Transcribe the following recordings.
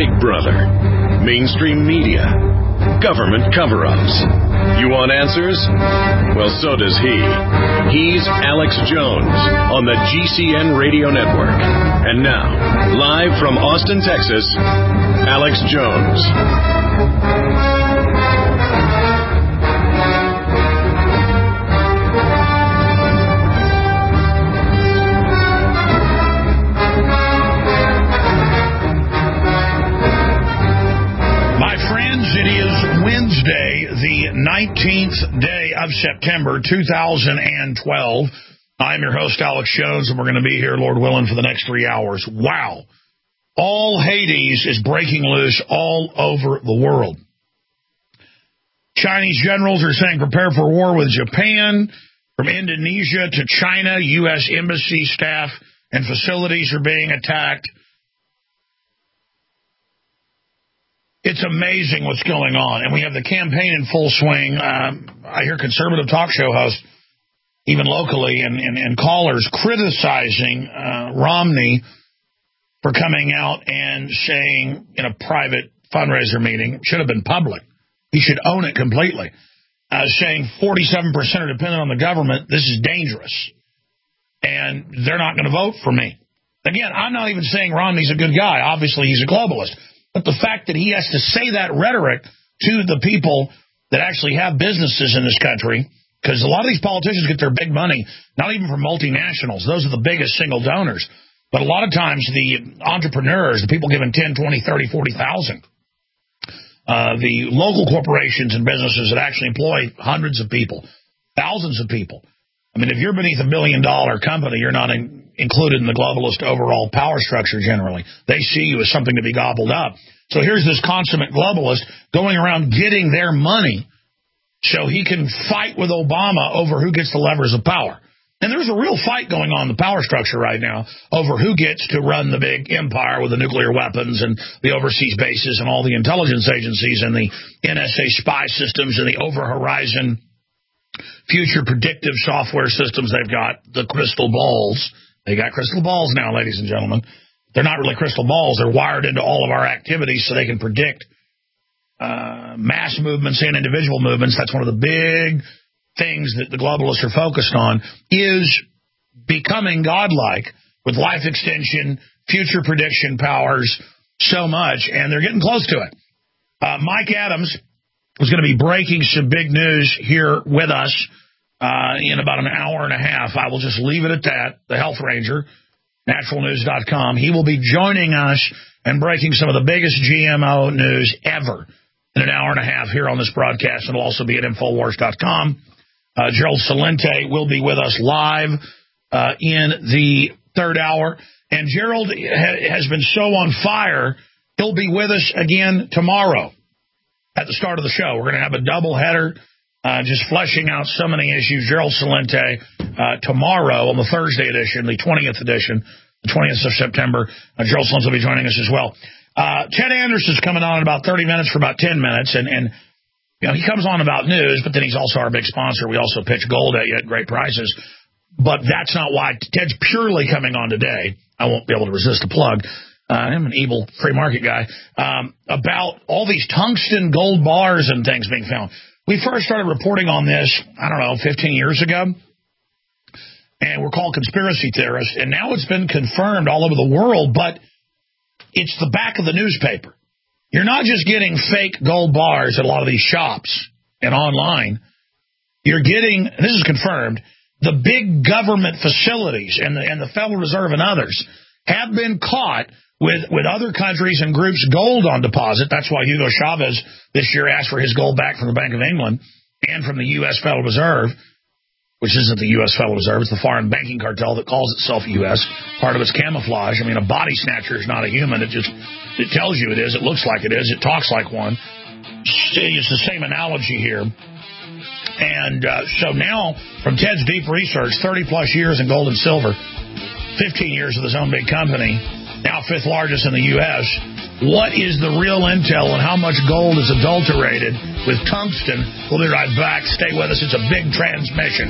Big Brother, mainstream media, government cover-ups. You want answers? Well, so does he. He's Alex Jones on the GCN Radio Network. And now, live from Austin, Texas, Alex Jones. It is Wednesday, the 19th day of September, 2012. I'm your host, Alex Jones, and we're going to be here, Lord willing, for the next 3 hours. Wow. All Hades is breaking loose all over the world. Chinese generals are saying prepare for war with Japan. From Indonesia to China, U.S. embassy staff and facilities are being attacked. It's amazing what's going on, and we have the campaign in full swing. I hear conservative talk show hosts, even locally, and callers criticizing Romney for coming out and saying in a private fundraiser meeting, should have been public, he should own it completely, saying 47% are dependent on the government, this is dangerous, and they're not going to vote for me. Again, I'm not even saying Romney's a good guy. Obviously, he's a globalist. But the fact that he has to say that rhetoric to the people that actually have businesses in this country, because a lot of these politicians get their big money, not even from multinationals. Those are the biggest single donors. But a lot of times the entrepreneurs, the people giving 10, 20, 30, 40,000, the local corporations and businesses that actually employ hundreds of people, thousands of people. I mean, if you're beneath $1 billion company, you're not included in the globalist overall power structure generally. They see you as something to be gobbled up. So here's this consummate globalist going around getting their money so he can fight with Obama over who gets the levers of power. And there's a real fight going on in the power structure right now over who gets to run the big empire with the nuclear weapons and the overseas bases and all the intelligence agencies and the NSA spy systems and the over-horizon future predictive software systems they've got, the crystal balls. They got crystal balls now, ladies and gentlemen. They're not really crystal balls. They're wired into all of our activities so they can predict mass movements and individual movements. That's one of the big things that the globalists are focused on, is becoming godlike with life extension, future prediction powers, so much, and they're getting close to it. Mike Adams was going to be breaking some big news here with us in about an hour and a half. I will just leave it at that. The Health Ranger, naturalnews.com. He will be joining us and breaking some of the biggest GMO news ever in an hour and a half here on this broadcast. It'll also be at Infowars.com. Gerald Celente will be with us live in the third hour. And Gerald has been so on fire, he'll be with us again tomorrow. At the start of the show, we're going to have a double header, just fleshing out so many issues. Gerald Celente tomorrow on the Thursday edition, the 20th edition, the 20th of September. Gerald Celente will be joining us as well. Ted Anderson's coming on in about 30 minutes for about 10 minutes, and you know, he comes on about news, but then he's also our big sponsor. We also pitch gold at you at great prices. But that's not why. Ted's purely coming on today. I won't be able to resist a plug. I'm an evil free market guy, about all these tungsten gold bars and things being found. We first started reporting on this, 15 years ago, and we're called conspiracy theorists, and now it's been confirmed all over the world, but it's the back of the newspaper. You're not just getting fake gold bars at a lot of these shops and online. You're getting, and this is confirmed, the big government facilities and the Federal Reserve and others have been caught with other countries and groups' gold on deposit. That's why Hugo Chavez this year asked for his gold back from the Bank of England and from the U.S. Federal Reserve, which isn't the U.S. Federal Reserve. It's the foreign banking cartel that calls itself U.S. Part of its camouflage. I mean, a body snatcher is not a human. It tells you it is. It looks like it is. It talks like one. It's the same analogy here. And so now, from Ted's deep research, 30-plus years in gold and silver, 15 years with his own big company, now fifth largest in the U.S., what is the real intel and how much gold is adulterated with tungsten? We'll be right back. Stay with us. It's a big transmission.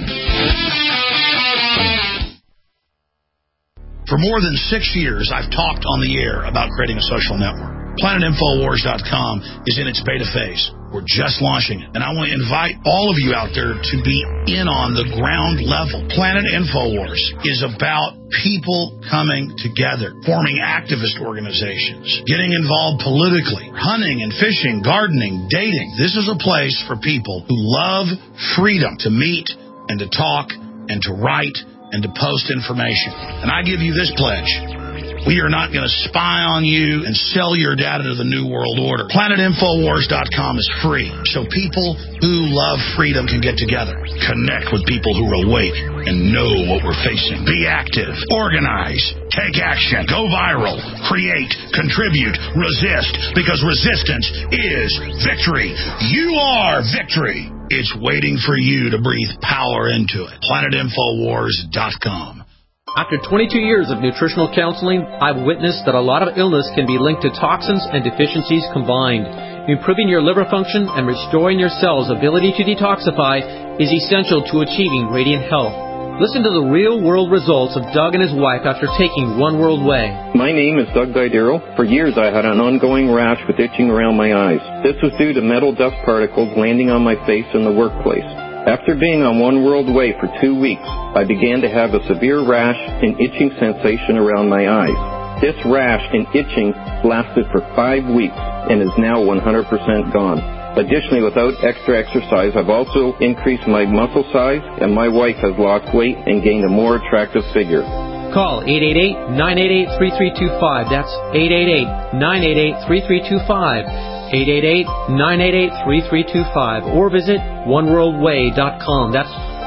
For more than 6 years, I've talked on the air about creating a social network. PlanetInfoWars.com is in its beta phase. We're just launching it. And I want to invite all of you out there to be in on the ground level. Planet InfoWars is about people coming together, forming activist organizations, getting involved politically, hunting and fishing, gardening, dating. This is a place for people who love freedom to meet and to talk and to write and to post information. And I give you this pledge. We are not going to spy on you and sell your data to the New World Order. PlanetInfoWars.com is free, so people who love freedom can get together, connect with people who are awake and know what we're facing. Be active, organize, take action, go viral, create, contribute, resist, because resistance is victory. You are victory. It's waiting for you to breathe power into it. PlanetInfoWars.com. After 22 years of nutritional counseling, I've witnessed that a lot of illness can be linked to toxins and deficiencies combined. Improving your liver function and restoring your cells' ability to detoxify is essential to achieving radiant health. Listen to the real-world results of Doug and his wife after taking One World Way. My name is Doug Didero. For years, I had an ongoing rash with itching around my eyes. This was due to metal dust particles landing on my face in the workplace. After being on One World Way for 2 weeks, I began to have a severe rash and itching sensation around my eyes. This rash and itching lasted for 5 weeks and is now 100% gone. Additionally, without extra exercise, I've also increased my muscle size, and my wife has lost weight and gained a more attractive figure. Call 888-988-3325. That's 888-988-3325. 888-988-3325, or visit oneworldway.com. That's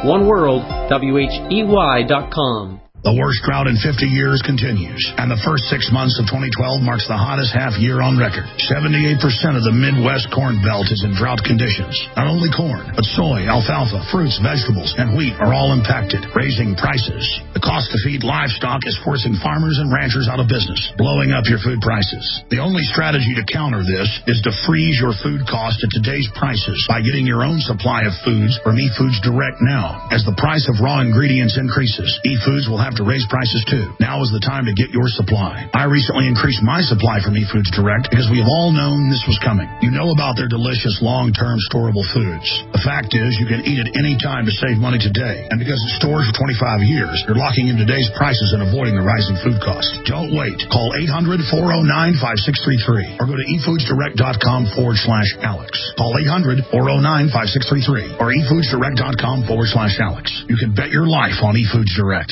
oneworld.com. The worst drought in 50 years continues, and the first 6 months of 2012 marks the hottest half year on record. 78% of the Midwest Corn Belt is in drought conditions. Not only corn, but soy, alfalfa, fruits, vegetables, and wheat are all impacted, raising prices. The cost to feed livestock is forcing farmers and ranchers out of business, blowing up your food prices. The only strategy to counter this is to freeze your food cost at today's prices by getting your own supply of foods from eFoods Direct now. As the price of raw ingredients increases, eFoods will have to raise prices too. Now is the time to get your supply. I recently increased my supply from eFoods Direct because we have all known this was coming. You know about their delicious long-term storable foods. The fact is, you can eat it any time to save money today. And because it stores for 25 years, you're locking in today's prices and avoiding the rising food costs. Don't wait. Call 800-409-5633 or go to efoodsdirect.com/Alex. Call 800-409-5633 or efoodsdirect.com/Alex. You can bet your life on eFoods Direct.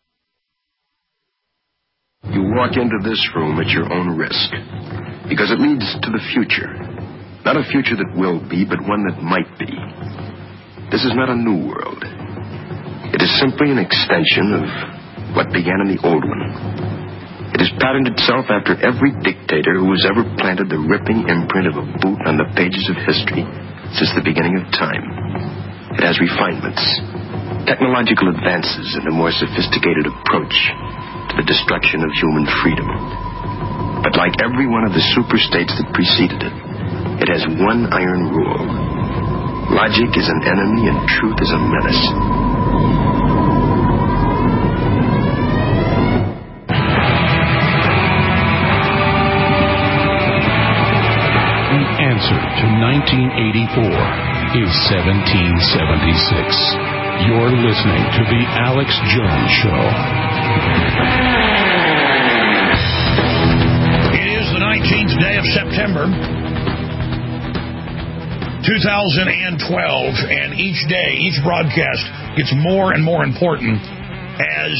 You walk into this room at your own risk, because it leads to the future. Not a future that will be, but one that might be. This is not a new world. It is simply an extension of what began in the old one. It has patterned itself after every dictator who has ever planted the ripping imprint of a boot on the pages of history since the beginning of time. It has refinements, technological advances, and a more sophisticated approach to the destruction of human freedom. But like every one of the super-states that preceded it, it has one iron rule. Logic is an enemy and truth is a menace. The answer to 1984 is 1776. You're listening to The Alex Jones Show. It is the 19th day of September, 2012, and each day, each broadcast gets more and more important as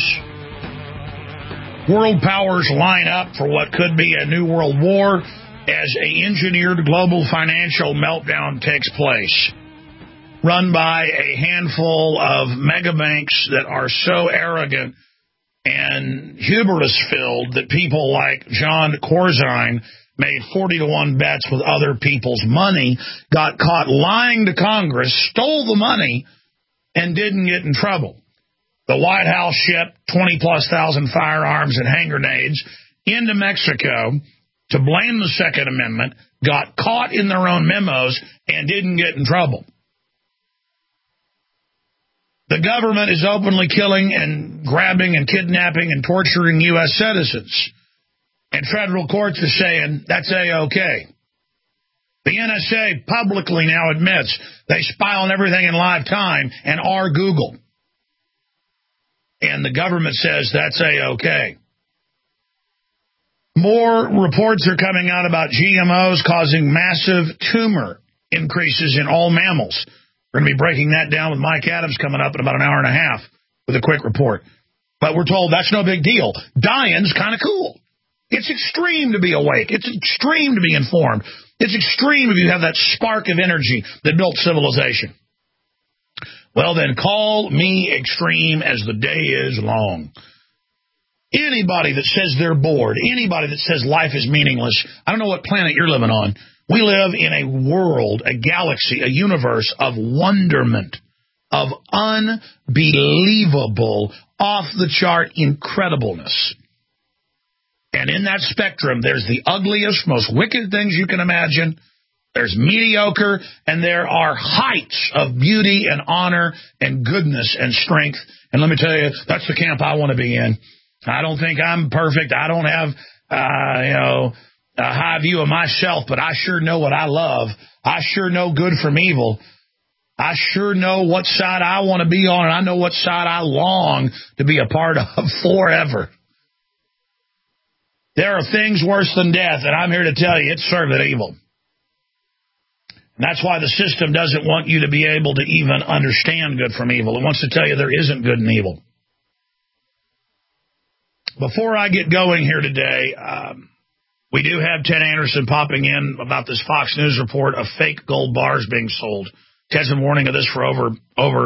world powers line up for what could be a new world war as a engineered global financial meltdown takes place, run by a handful of mega banks that are so arrogant and hubris-filled that people like John Corzine made 40-to-1 bets with other people's money, got caught lying to Congress, stole the money, and didn't get in trouble. The White House shipped 20-plus thousand firearms and hand grenades into Mexico to blame the Second Amendment, got caught in their own memos, and didn't get in trouble. The government is openly killing and grabbing and kidnapping and torturing U.S. citizens. And And federal courts are saying that's A-OK. The NSA publicly now admits they spy on everything in live time and are Google. And the government says that's A-OK. More reports are coming out about GMOs causing massive tumor increases in all mammals. We're going to be breaking that down with Mike Adams coming up in about an hour and a half with a quick report. But we're told that's no big deal. Dying's kind of cool. It's extreme to be awake. It's extreme to be informed. It's extreme if you have that spark of energy that built civilization. Well, then call me extreme as the day is long. Anybody that says they're bored, anybody that says life is meaningless, I don't know what planet you're living on. We live in a world, a galaxy, a universe of wonderment, of unbelievable, off-the-chart incredibleness. And in that spectrum, there's the ugliest, most wicked things you can imagine. There's mediocre, and there are heights of beauty and honor and goodness and strength. And let me tell you, that's the camp I want to be in. I don't think I'm perfect. I don't have, a high view of myself, but I sure know what I love. I sure know good from evil. I sure know what side I want to be on, and I know what side I long to be a part of forever. There are things worse than death, and I'm here to tell you it's serving evil. And that's why the system doesn't want you to be able to even understand good from evil. It wants to tell you there isn't good and evil. Before I get going here today, we do have Ted Anderson popping in about this Fox News report of fake gold bars being sold. Ted's been warning of this for over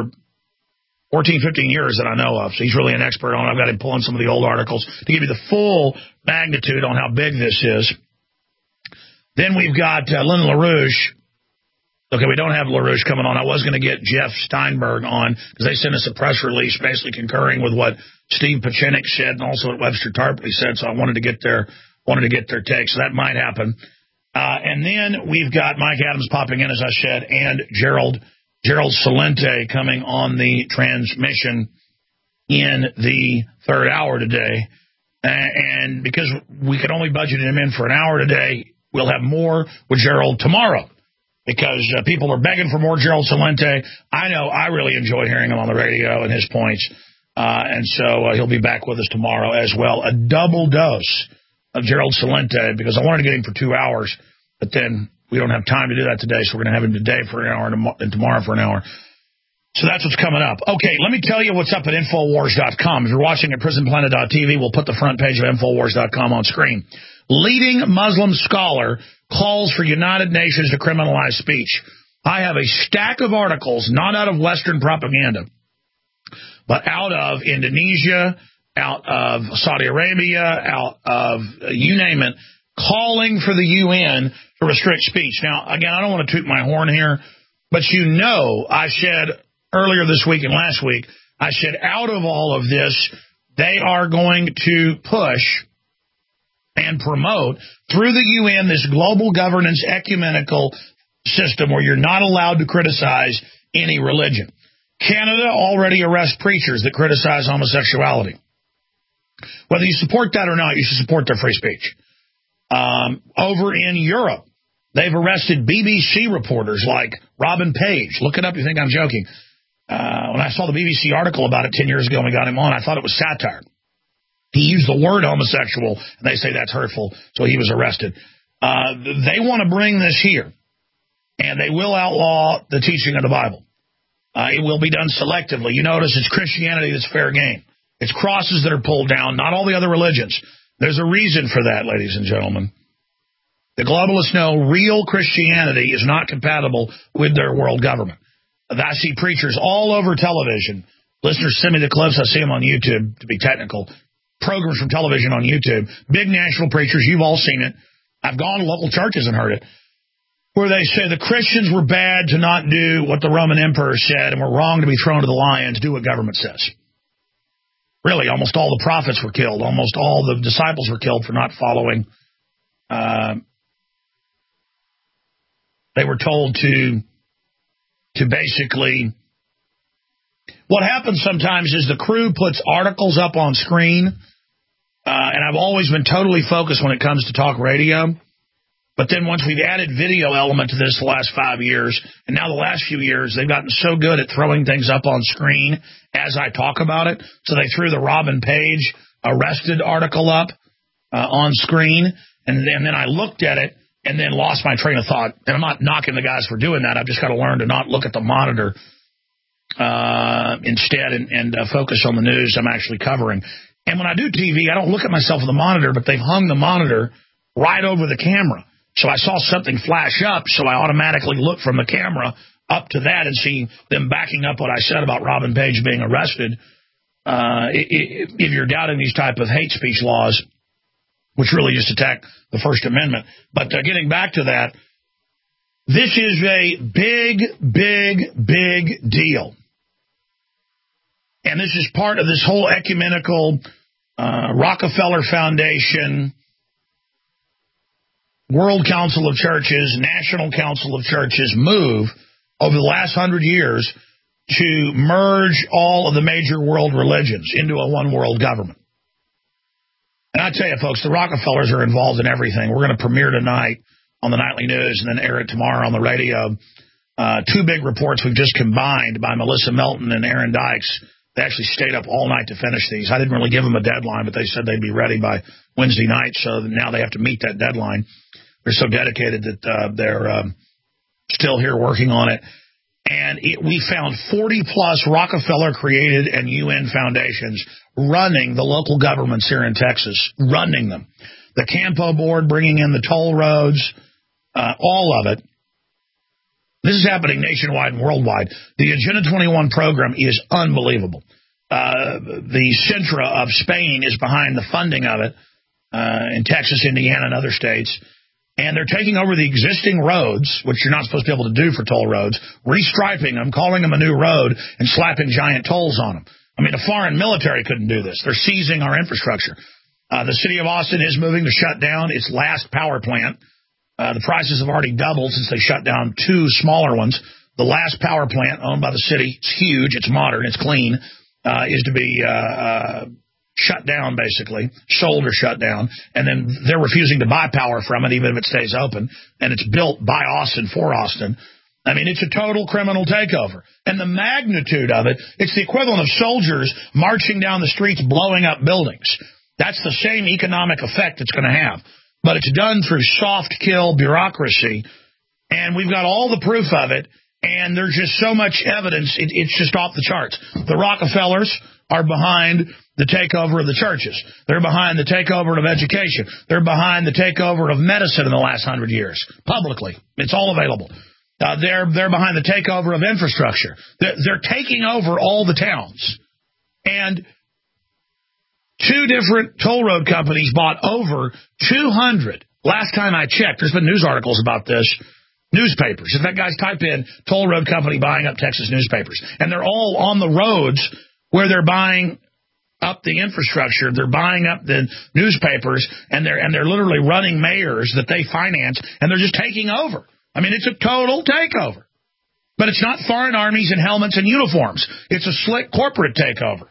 14, 15 years that I know of, so he's really an expert on it. I've got him pulling some of the old articles to give you the full magnitude on how big this is. Then we've got Lynn LaRouche. Okay, we don't have LaRouche coming on. I was going to get Jeff Steinberg on because they sent us a press release basically concurring with what Steve Pachinik said and also what Webster Tarpley said, so I wanted to get their take, so that might happen. And then we've got Mike Adams popping in, as I said, and Gerald Celente coming on the transmission in the third hour today. And because we could only budget him in for an hour today, we'll have more with Gerald tomorrow because people are begging for more Gerald Celente. I know I really enjoy hearing him on the radio and his points. And so he'll be back with us tomorrow as well. A double dose of Gerald Celente because I wanted to get him for 2 hours, but then we don't have time to do that today, so we're going to have him today for an hour and tomorrow for an hour. So that's what's coming up. Okay, let me tell you what's up at Infowars.com. If you're watching at PrisonPlanet.tv, we'll put the front page of Infowars.com on screen. Leading Muslim scholar calls for United Nations to criminalize speech. I have a stack of articles, not out of Western propaganda, but out of Indonesia, out of Saudi Arabia, out of you name it, calling for the UN to restrict speech. Now, again, I don't want to toot my horn here, but you know I said earlier this week and last week, I said out of all of this, they are going to push and promote through the UN this global governance ecumenical system where you're not allowed to criticize any religion. Canada already arrests preachers that criticize homosexuality. Whether you support that or not, you should support their free speech. Over in Europe, they've arrested BBC reporters like Robin Page. Look it up, you think I'm joking. When I saw the BBC article about it 10 years ago and we got him on, I thought it was satire. He used the word homosexual, and they say that's hurtful, so he was arrested. They want to bring this here, and they will outlaw the teaching of the Bible. It will be done selectively. You notice it's Christianity that's fair game. It's crosses that are pulled down, not all the other religions. There's a reason for that, ladies and gentlemen. The globalists know real Christianity is not compatible with their world government. I see preachers all over television. Listeners send me the clips. I see them on YouTube, to be technical. Programs from television on YouTube. Big national preachers. You've all seen it. I've gone to local churches and heard it. Where they say the Christians were bad to not do what the Roman emperor said and were wrong to be thrown to the lions, do what government says. Really, almost all the prophets were killed. Almost all the disciples were killed for not following. They were told to basically... What happens sometimes is the crew puts articles up on screen and I've always been totally focused when it comes to talk radio. But then once we've added video element to this the last 5 years, and now the last few years, they've gotten so good at throwing things up on screen as I talk about it. So they threw the Robin Page arrested article up on screen, and then I looked at it and then lost my train of thought. And I'm not knocking the guys for doing that. I've just got to learn to not look at the monitor instead and focus on the news I'm actually covering. And when I do TV, I don't look at myself in the monitor, but they've hung the monitor right over the camera. So I saw something flash up, so I automatically look from the camera up to that and see them backing up what I said about Robin Page being arrested. If you're doubting these type of hate speech laws, which really just attack the First Amendment. But getting back to that, this is a big, big, big deal. And this is part of this whole ecumenical Rockefeller Foundation, World Council of Churches, National Council of Churches move over the last 100 years to merge all of the major world religions into a one world government. And I tell you, folks, the Rockefellers are involved in everything. We're going to premiere tonight on the nightly news and then air it tomorrow on the radio. Two big reports we've just combined by Melissa Melton and Aaron Dykes. They actually stayed up all night to finish these. I didn't really give them a deadline, but they said they'd be ready by Wednesday night, so now they have to meet that deadline. They're so dedicated that they're still here working on it. And we found 40-plus Rockefeller-created and UN foundations running the local governments here in Texas, running them. The Campo Board bringing in the toll roads, all of it. This is happening nationwide and worldwide. The Agenda 21 program is unbelievable. The Sintra of Spain is behind the funding of it in Texas, Indiana, and other states. And they're taking over the existing roads, which you're not supposed to be able to do for toll roads, restriping them, calling them a new road, and slapping giant tolls on them. I mean, a foreign military couldn't do this. They're seizing our infrastructure. The city of Austin is moving to shut down its last power plant. The prices have already doubled since they shut down two smaller ones. The last power plant owned by the city, it's huge, it's modern, it's clean, is to be shut down, basically, sold or shut down, and then they're refusing to buy power from it, even if it stays open, and it's built by Austin for Austin. I mean, it's a total criminal takeover. And the magnitude of it, it's the equivalent of soldiers marching down the streets blowing up buildings. That's the same economic effect it's going to have. But it's done through soft kill bureaucracy, and we've got all the proof of it, and there's just so much evidence, it's just off the charts. The Rockefellers are behind the takeover of the churches. They're behind the takeover of education. They're behind the takeover of medicine in the last 100 years, publicly. It's all available. They're behind the takeover of infrastructure. They're taking over all the towns. And two different toll road companies bought over 200. Last time I checked, there's been news articles about this, newspapers. In fact, guys, type in toll road company buying up Texas newspapers. And they're all on the roads where they're buying up the infrastructure. They're buying up the newspapers, and they're literally running mayors that they finance, and they're just taking over. I mean, it's a total takeover. But it's not foreign armies in helmets and uniforms. It's a slick corporate takeover.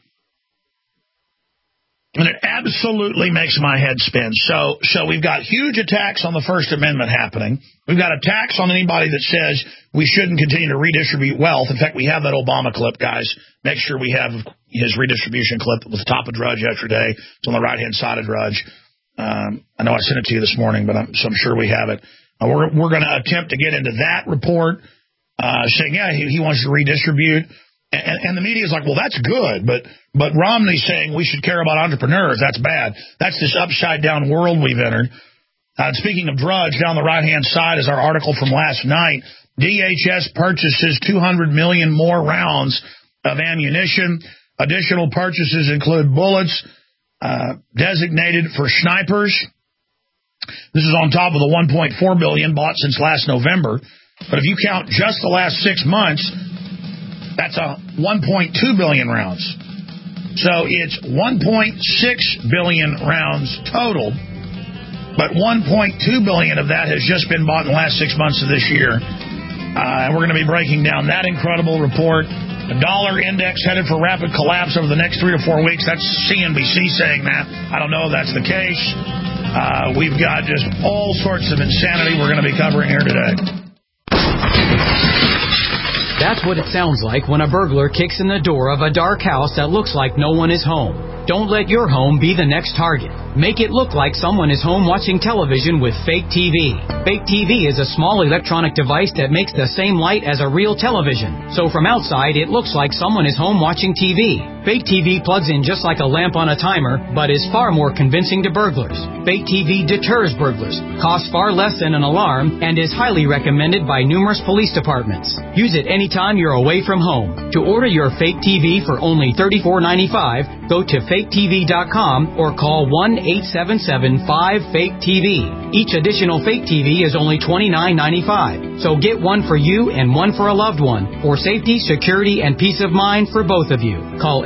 And it absolutely makes my head spin. So we've got huge attacks on the First Amendment happening. We've got attacks on anybody that says we shouldn't continue to redistribute wealth. In fact, we have that Obama clip, guys. Make sure we have his redistribution clip with the top of Drudge yesterday. It's on the right-hand side of Drudge. I know I sent it to you this morning, but I'm sure we have it. We're going to attempt to get into that report, saying, yeah, he wants to redistribute. And the media is like, well, that's good, but Romney's saying we should care about entrepreneurs. That's bad. That's this upside-down world we've entered. Speaking of Drudge, down the right-hand side is our article from last night. DHS purchases 200 million more rounds of ammunition. Additional purchases include bullets designated for snipers. This is on top of the 1.4 billion bought since last November. But if you count just the last 6 months, that's 1.2 billion rounds. So it's 1.6 billion rounds total, but 1.2 billion of that has just been bought in the last 6 months of this year. And we're going to be breaking down that incredible report. The dollar index headed for rapid collapse over the next 3 to 4 weeks. That's CNBC saying that. I don't know if that's the case. We've got just all sorts of insanity we're going to be covering here today. That's what it sounds like when a burglar kicks in the door of a dark house that looks like no one is home. Don't let your home be the next target. Make it look like someone is home watching television with Fake TV. Fake TV is a small electronic device that makes the same light as a real television. So from outside, it looks like someone is home watching TV. Fake TV plugs in just like a lamp on a timer, but is far more convincing to burglars. Fake TV deters burglars, costs far less than an alarm, and is highly recommended by numerous police departments. Use it anytime you're away from home. To order your Fake TV for only $34.95, go to faketv.com or call 1-877-5-FAKE-TV. Each additional Fake TV is only $29.95. So get one for you and one for a loved one, for safety, security, and peace of mind for both of you. Call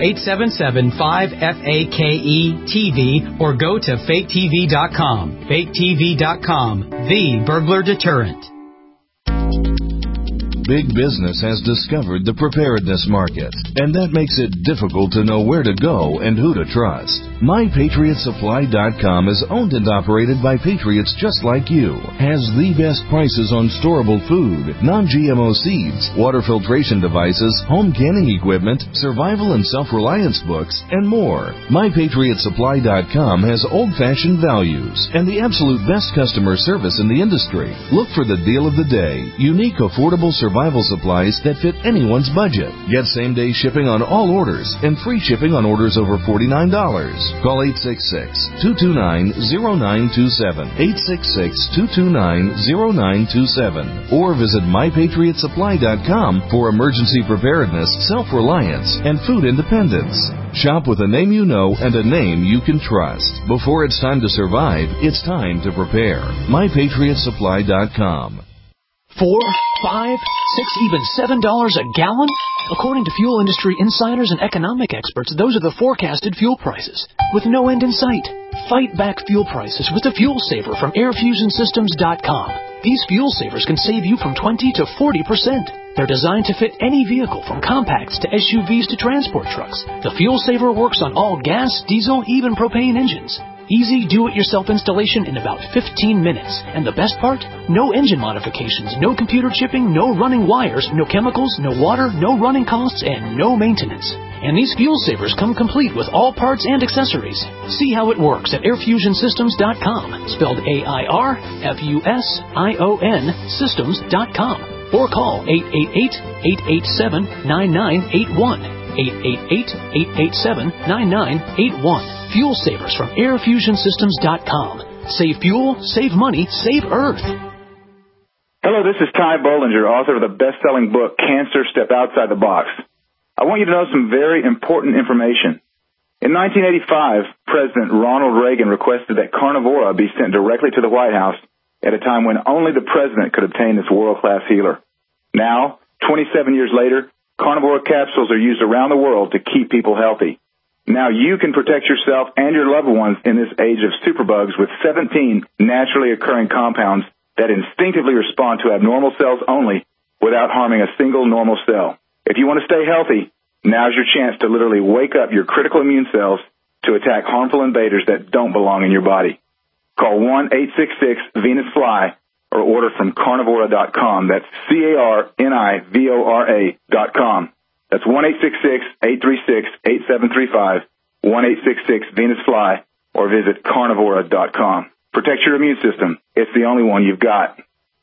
877-5-FAKE-TV or go to faketv.com. faketv.com, the burglar deterrent. Big business has discovered the preparedness market, and that makes it difficult to know where to go and who to trust. MyPatriotSupply.com is owned and operated by patriots just like you, has the best prices on storable food, non-GMO seeds, water filtration devices, home canning equipment, survival and self-reliance books, and more. MyPatriotSupply.com has old-fashioned values and the absolute best customer service in the industry. Look for the deal of the day, unique, affordable survival supplies that fit anyone's budget. Get same-day shipping on all orders and free shipping on orders over $49. Call 866-229-0927, 866-229-0927, or visit MyPatriotSupply.com for emergency preparedness, self-reliance, and food independence. Shop with a name you know and a name you can trust. Before it's time to survive, it's time to prepare. MyPatriotSupply.com. $4, $5, $6, even $7 a gallon? According to fuel industry insiders and economic experts, those are the forecasted fuel prices, with no end in sight. Fight back fuel prices with the Fuel Saver from AirFusionSystems.com. These fuel savers can save you from 20 to 40%. They're designed to fit any vehicle from compacts to SUVs to transport trucks. The Fuel Saver works on all gas, diesel, even propane engines. Easy do-it-yourself installation in about 15 minutes. And the best part? No engine modifications, no computer chipping, no running wires, no chemicals, no water, no running costs, and no maintenance. And these fuel savers come complete with all parts and accessories. See how it works at AirFusionSystems.com, spelled AIRFUSION Systems.com, or call 888-887-9981. 888-887-9981. Fuel savers from AirFusionSystems.com. Save fuel, save money, save Earth. Hello, this is Ty Bollinger, author of the best-selling book, Cancer, Step Outside the Box. I want you to know some very important information. In 1985, President Ronald Reagan requested that Carnivora be sent directly to the White House at a time when only the president could obtain this world-class healer. Now, 27 years later, Carnivora capsules are used around the world to keep people healthy. Now you can protect yourself and your loved ones in this age of superbugs with 17 naturally occurring compounds that instinctively respond to abnormal cells only without harming a single normal cell. If you want to stay healthy, now's your chance to literally wake up your critical immune cells to attack harmful invaders that don't belong in your body. Call 1-866-VENUS-FLY or order from Carnivora.com. That's Carnivora.com. That's 1-866-836-8735, 1-866-VENUS-FLY, or visit Carnivora.com. Protect your immune system. It's the only one you've got.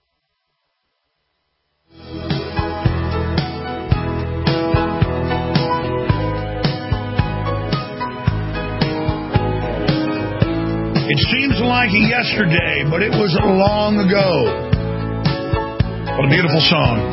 It seems like yesterday, but it was long ago. What a beautiful song.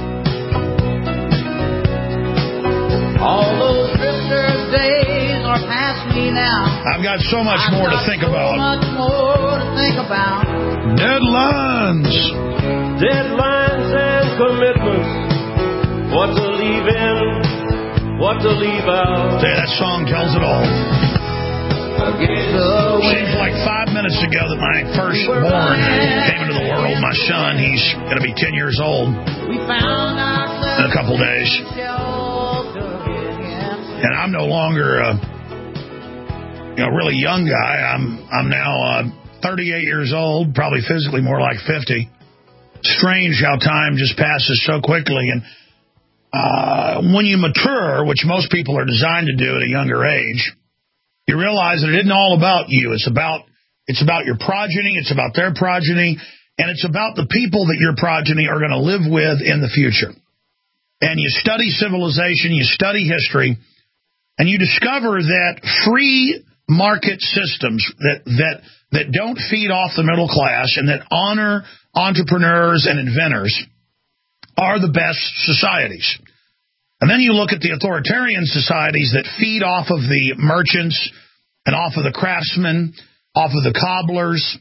All those drifter days are past me now. I've got so much more to think about. So much more to think about. Deadlines. Deadlines and commitments. What to leave in, what to leave out. Say, that song tells it all. Seems like 5 minutes ago that my firstborn came into the world. My son, he's going to be 10 years old in a couple days. And I'm no longer a really young guy. I'm now 38 years old, probably physically more like 50. Strange how time just passes so quickly. And when you mature, which most people are designed to do at a younger age, you realize that it isn't all about you. It's about your progeny. It's about their progeny. And it's about the people that your progeny are going to live with in the future. And you study civilization, you study history, and you discover that free market systems that don't feed off the middle class and that honor entrepreneurs and inventors are the best societies. And then you look at the authoritarian societies that feed off of the merchants and off of the craftsmen, off of the cobblers,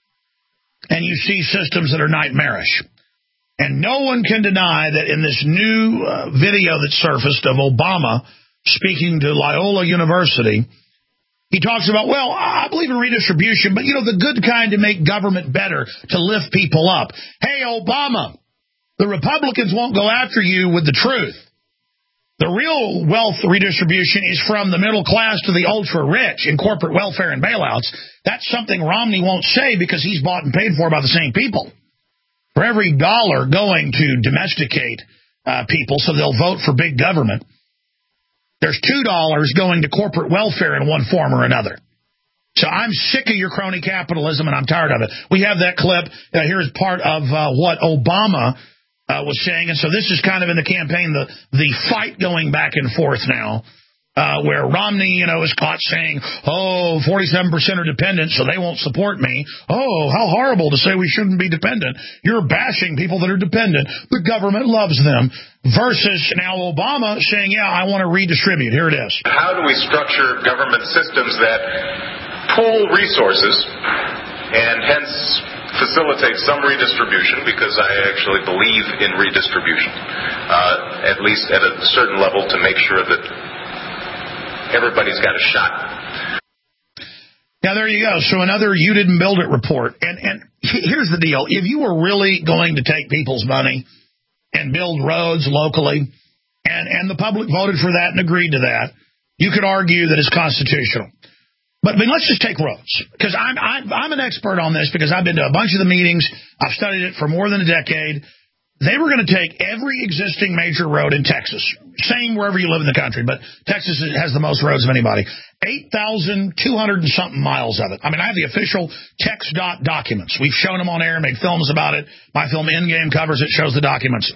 and you see systems that are nightmarish. And no one can deny that in this new video that surfaced of Obama speaking to Loyola University, he talks about, well, I believe in redistribution, but, the good kind to make government better, to lift people up. Hey, Obama, the Republicans won't go after you with the truth. The real wealth redistribution is from the middle class to the ultra-rich in corporate welfare and bailouts. That's something Romney won't say because he's bought and paid for by the same people. For every dollar going to domesticate people so they'll vote for big government, there's $2 going to corporate welfare in one form or another. So I'm sick of your crony capitalism, and I'm tired of it. We have that clip. Here's part of what Obama was saying. And so this is kind of in the campaign, the fight going back and forth now, where Romney, is caught saying, 47% are dependent, so they won't support me. Oh, how horrible to say we shouldn't be dependent. You're bashing people that are dependent. The government loves them. Versus now Obama saying, yeah, I want to redistribute. Here it is. How do we structure government systems that pool resources and hence facilitate some redistribution, because I actually believe in redistribution, at least at a certain level, to make sure that everybody's got a shot. Now, there you go. So another you didn't build it report. And here's the deal. If you were really going to take people's money and build roads locally, and the public voted for that and agreed to that, you could argue that it's constitutional. But let's just take roads, because I'm an expert on this because I've been to a bunch of the meetings. I've studied it for more than a decade. They were going to take every existing major road in Texas, same wherever you live in the country, but Texas has the most roads of anybody, 8,200 and something miles of it. I mean, I have the official TxDOT documents. We've shown them on air, made films about it. My film Endgame covers it, shows the documents.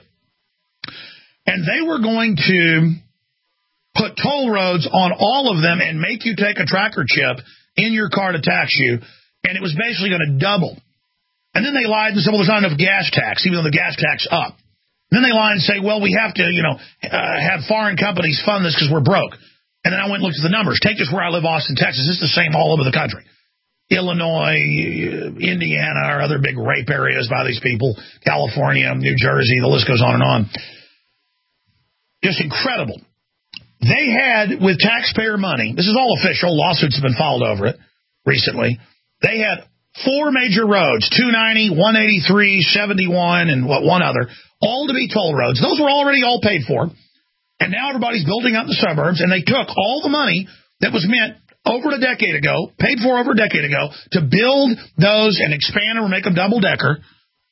And they were going to put toll roads on all of them and make you take a tracker chip in your car to tax you, and it was basically going to double. And then they lied and said, well, there's not enough gas tax, even though the gas tax up. And then they lied and say, well, we have to, have foreign companies fund this because we're broke. And then I went and looked at the numbers. Take this where I live, Austin, Texas. It's the same all over the country. Illinois, Indiana, or other big rape areas by these people, California, New Jersey, the list goes on and on. Just incredible. They had, with taxpayer money, this is all official, lawsuits have been filed over it recently, they had 4 major roads, 290, 183, 71, and one other, all to be toll roads. Those were already all paid for. And now everybody's building up the suburbs, and they took all the money that was meant over a decade ago, paid for over a decade ago, to build those and expand them or make them double-decker.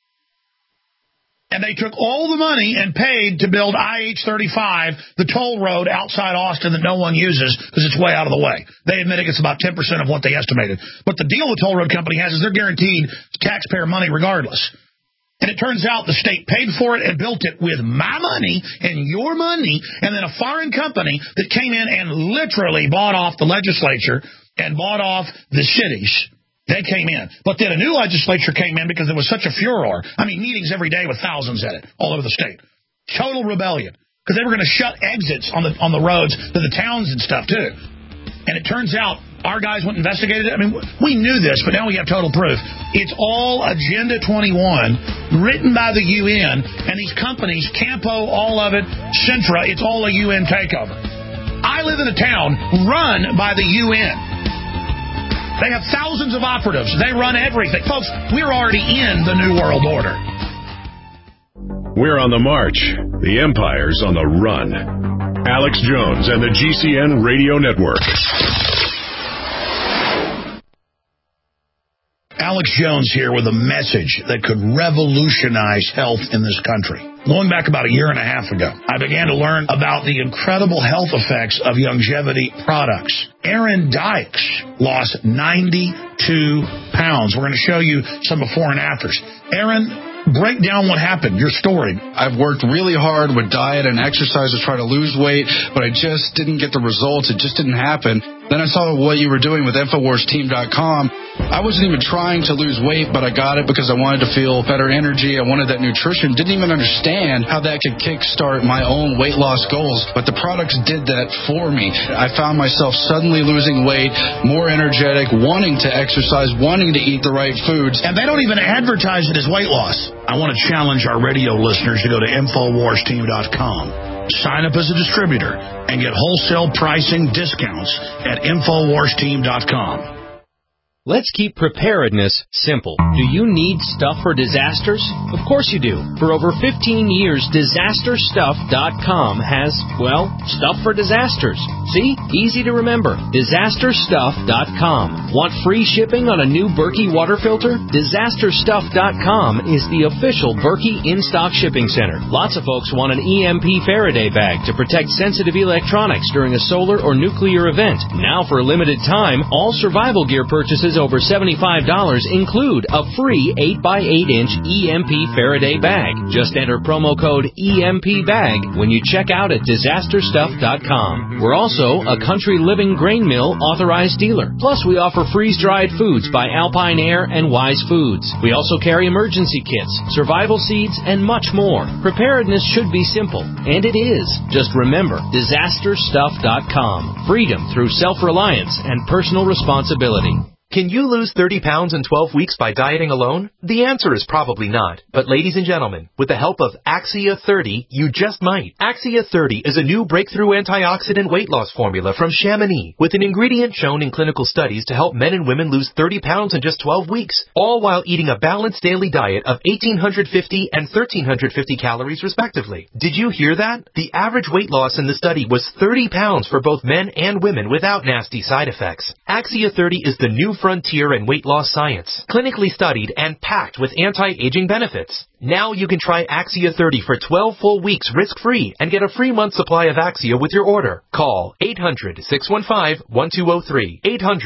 And they took all the money and paid to build IH-35, the toll road outside Austin that no one uses because it's way out of the way. They admit it's about 10% of what they estimated. But the deal the toll road company has is they're guaranteed taxpayer money regardless. And it turns out the state paid for it and built it with my money and your money, and then a foreign company that came in and literally bought off the legislature and bought off the cities. They came in. But then a new legislature came in because there was such a furor. I mean, meetings every day with thousands in it all over the state. Total rebellion. Because they were going to shut exits on the roads to the towns and stuff, too. And it turns out our guys went and investigated it. I mean, we knew this, but now we have total proof. It's all Agenda 21, written by the UN, and these companies, Campo, all of it, Centra, it's all a UN takeover. I live in a town run by the UN. They have thousands of operatives. They run everything. Folks, we're already in the New World Order. We're on the march. The empire's on the run. Alex Jones and the GCN Radio Network. Alex Jones here with a message that could revolutionize health in this country. Going back about a year and a half ago, I began to learn about the incredible health effects of longevity products. Aaron Dykes lost 92 pounds. We're going to show you some before and afters. Aaron, break down what happened, your story. I've worked really hard with diet and exercise to try to lose weight, but I just didn't get the results. It just didn't happen. Then I saw what you were doing with InfoWarsTeam.com. I wasn't even trying to lose weight, but I got it because I wanted to feel better energy. I wanted that nutrition. Didn't even understand how that could kickstart my own weight loss goals, but the products did that for me. I found myself suddenly losing weight, more energetic, wanting to exercise, wanting to eat the right foods. And they don't even advertise it as weight loss. I want to challenge our radio listeners to go to InfoWarsTeam.com. Sign up as a distributor and get wholesale pricing discounts at InfoWarsTeam.com. Let's keep preparedness simple. Do you need stuff for disasters? Of course you do. For over 15 years, DisasterStuff.com has, well, stuff for disasters. See? Easy to remember. DisasterStuff.com. Want free shipping on a new Berkey water filter? DisasterStuff.com is the official Berkey in-stock shipping center. Lots of folks want an EMP Faraday bag to protect sensitive electronics during a solar or nuclear event. Now, for a limited time, all survival gear purchases over $75 include a free 8x8-inch EMP Faraday bag. Just enter promo code EMPBAG when you check out at DisasterStuff.com. We're also a Country Living Grain Mill authorized dealer. Plus, we offer freeze-dried foods by Alpine Air and Wise Foods. We also carry emergency kits, survival seeds, and much more. Preparedness should be simple, and it is. Just remember, DisasterStuff.com. Freedom through self-reliance and personal responsibility. Can you lose 30 pounds in 12 weeks by dieting alone? The answer is probably not. But ladies and gentlemen, with the help of Axia 30, you just might. Axia 30 is a new breakthrough antioxidant weight loss formula from Chamonix, with an ingredient shown in clinical studies to help men and women lose 30 pounds in just 12 weeks, all while eating a balanced daily diet of 1,850 and 1,350 calories respectively. Did you hear that? The average weight loss in the study was 30 pounds for both men and women without nasty side effects. Axia 30 is the new frontier in weight loss science, clinically studied and packed with anti-aging benefits. Now you can try Axia 30 for 12 full weeks risk-free and get a free month supply of Axia with your order. Call 800-615-1203.